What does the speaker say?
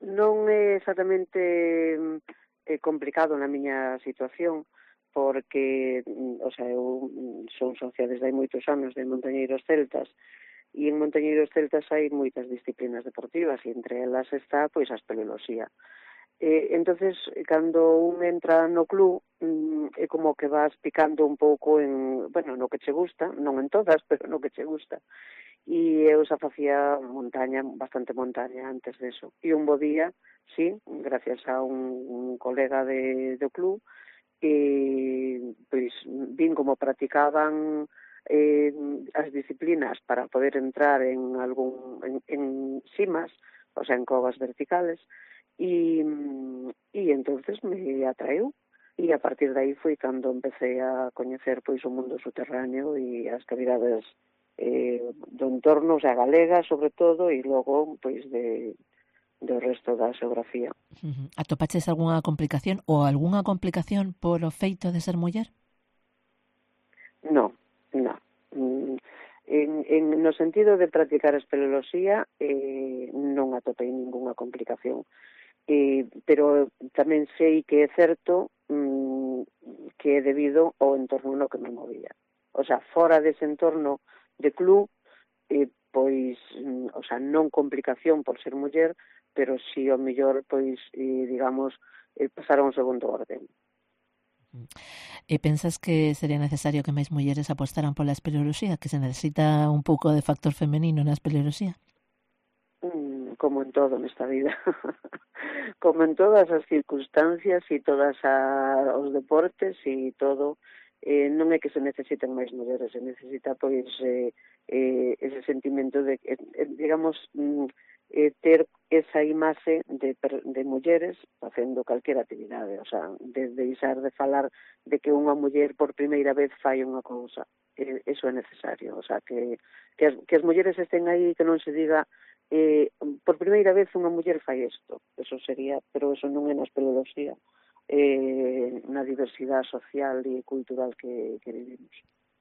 Non é exactamente complicado na miña situación, porque, o sea, eu son socia desde hai moitos anos de montañeiros celtas, e en montañeiros celtas hai moitas disciplinas deportivas, e entre elas está, pois, a espeleoloxía. Entonces, cando un entra no club, é como que vas picando un pouco no que che gusta, non en todas, pero no que che gusta. E eu xa facía bastante montaña antes deso. E un bo día, sí, gracias a un colega do club, pois vin como practicaban as disciplinas para poder entrar en cimas, o sea, en covas verticales, e entonces me atraeu. E a partir de aí foi cando empecé a coñecer pois o mundo subterráneo e as cavidades do entorno, o sea, galega, sobre todo, e logo, pois, do resto da xeografía. Atopaches algunha complicación ou algunha complicación polo feito de ser muller? No. No sentido de practicar a espeleoloxía, non atopei ningunha complicación. Pero tamén sei que é certo que é debido ao entorno no que me movía. O sea, fora dese entorno de club, pois, o sea, non complicación por ser muller, pero si ao mellor, pois, digamos, pasar a un segundo orden. E pensas que sería necesario que máis mulleres apostaran pola espeleoloxía, que se necesita un pouco de factor femenino na espeleoloxía? Como en todo nesta vida. Como en todas as circunstancias e todos os deportes e todo, non é que se necesiten máis mulleres, se necesita, pois, ese sentimento de, digamos, ter esa imaxe de mulleres facendo calquera actividade, o sea, de deixar de falar de que unha muller por primeira vez fai unha cousa. Eso é necesario, o sea, que as mulleres estén aí, que non se diga por primeira vez unha muller fai isto, eso sería, pero eso non é na espeleoloxía, na diversidade social e cultural que vivimos.